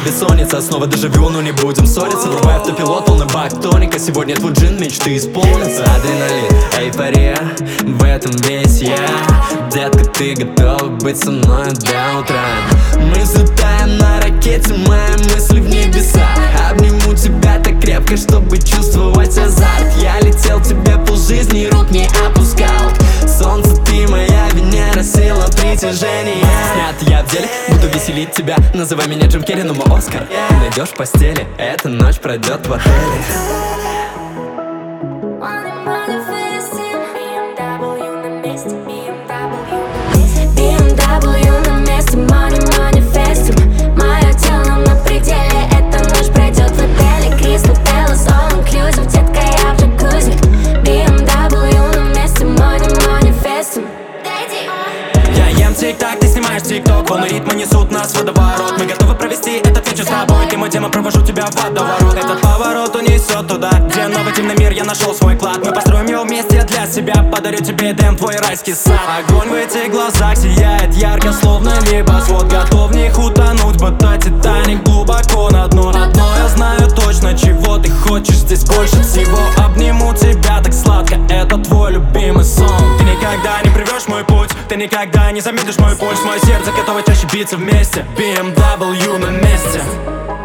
бессонница. Снова дежавю, но не будем ссориться. Врубай автопилот, полный бак тоника. Сегодня твой джин, мечты исполнятся. Адреналин, эйфория, в этом весь я. Детка, ты готова быть со мной до утра. Мы взлетаем на ракете, мои мысли в небеса. Обниму тебя так крепко, чтобы чувствовать азарт. Я летел тебе полжизни, рук не опускал. Солнце, ты моя Венера, сила притяжения. Снят я в деле, буду веселить тебя. Называй меня Джим Керри, но мой Оскар. Ты найдешь в постели, эта ночь пройдет в отеле. Тик-так, ты снимаешь тик-ток, волны ритма несут нас в водоворот. Мы готовы провести этот вечер с тобой. Ты мой демон, провожу тебя в водоворот. Этот поворот унесет туда, где новый темный мир, я нашел свой клад. Мы построим его вместе для себя, подарю тебе Эдем, твой райский сад. Огонь в этих глазах сияет ярко, словно небосвод. Готов в них утонуть, будто Титаник глубоко на дно. Одно я знаю точно, чего ты хочешь здесь больше всего. Обниму тебя так сладко, это твой любимый сон. Ты никогда не привешь мой путь, ты никогда не заметишь мой пульс. Мое сердце готово чаще биться вместе. BMW на месте.